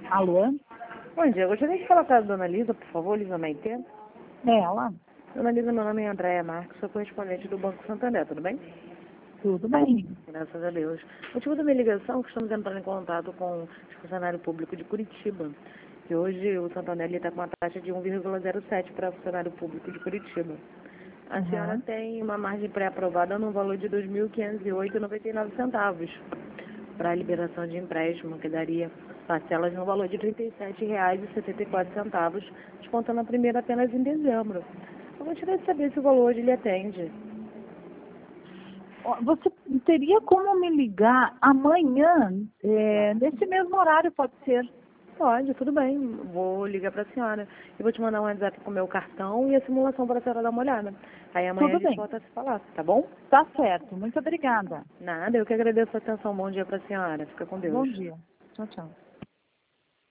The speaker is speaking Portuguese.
Alô? Bom dia, eu gostaria de falar com a dona Lisa, por favor, Lisa Maitê. É ela? Dona Lisa, meu nome é Andréia Marques, sou correspondente do Banco Santander, tudo bem? Tudo bem. Graças a Deus. O motivo da minha ligação é que estamos entrando em contato com o funcionário público de Curitiba. E hoje o Santander está com uma taxa de 1,07 para funcionário público de Curitiba. A senhora Uhum. tem uma margem pré-aprovada no valor de R$ 2.508,99 para a liberação de empréstimo, que daria parcelas no valor de R$ 37,74, descontando a primeira apenas em dezembro. Eu gostaria de saber se o valor hoje lhe atende. Ó, você teria como me ligar amanhã, nesse mesmo horário, pode ser? Pode, tudo bem. Vou ligar para a senhora. E vou te mandar um WhatsApp com o meu cartão e a simulação para a senhora dar uma olhada. Aí amanhã a Tudo gente bem. volta a se falar, tá bom? Tá certo. Muito obrigada. Nada, eu que agradeço a atenção. Bom dia para a senhora. Fica com Bom Deus. dia. Tchau, tchau.